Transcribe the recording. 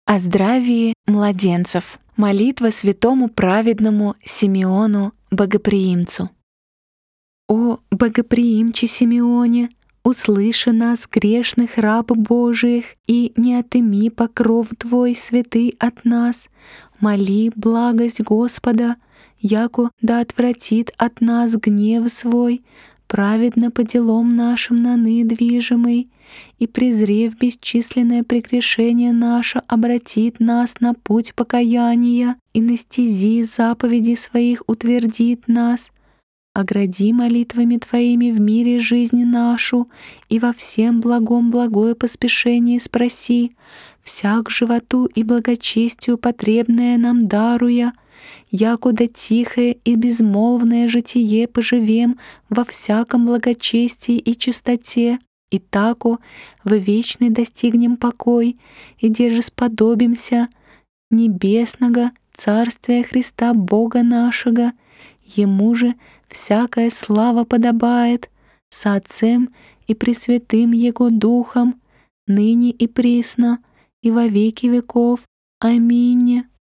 О здравии младенцев. Молитва святому праведному Симеону Богоприимцу. О Богоприимче Симеоне, услыши нас, грешных раб Божиих, и не отыми покров Твой святый от нас. Моли благость Господа, яко да отвратит от нас гнев свой, праведно по делам нашим наны движимый, и, презрев бесчисленное прегрешение наше, обратит нас на путь покаяния, и на стези заповеди своих утвердит нас. Огради молитвами Твоими в мире жизни нашу, и во всем благом благое поспешение спроси, всяк животу и благочестию потребное нам даруя, якуда тихое и безмолвное житие поживем во всяком благочестии и чистоте, и тако в вечный достигнем покой, и деже сподобимся небесного Царствия Христа Бога нашего. Ему же всякая слава подобает, со Отцем и Пресвятым Его Духом, ныне и присно, и во веки веков. Аминь.